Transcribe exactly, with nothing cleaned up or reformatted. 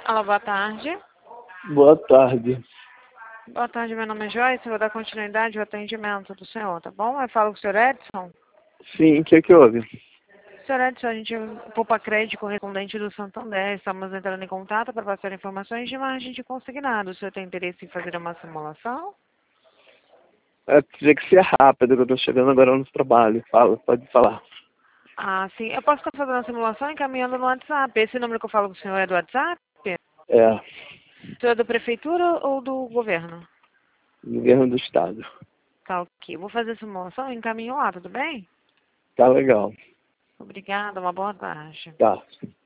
Alô, boa tarde. Boa tarde. Boa tarde, meu nome é Joyce, vou dar continuidade ao atendimento do senhor, tá bom? Eu falo com o senhor Edson. Sim, o que é que houve? Senhor Edson, a gente poupa crédito correspondente do Santander, estamos entrando em contato para passar informações de margem de consignado. O senhor tem interesse em fazer uma simulação? É, teria que ser rápido, que eu tô chegando agora no trabalho. Fala, pode falar. Ah, sim. Eu posso estar fazendo a simulação encaminhando no WhatsApp. Esse número que eu falo com o senhor é do WhatsApp? É, O senhor é da prefeitura ou do governo? governo do estado. Tá, ok. Eu vou fazer a simulação e encaminho lá, tudo bem? Tá legal. Obrigada, uma boa tarde. Tá.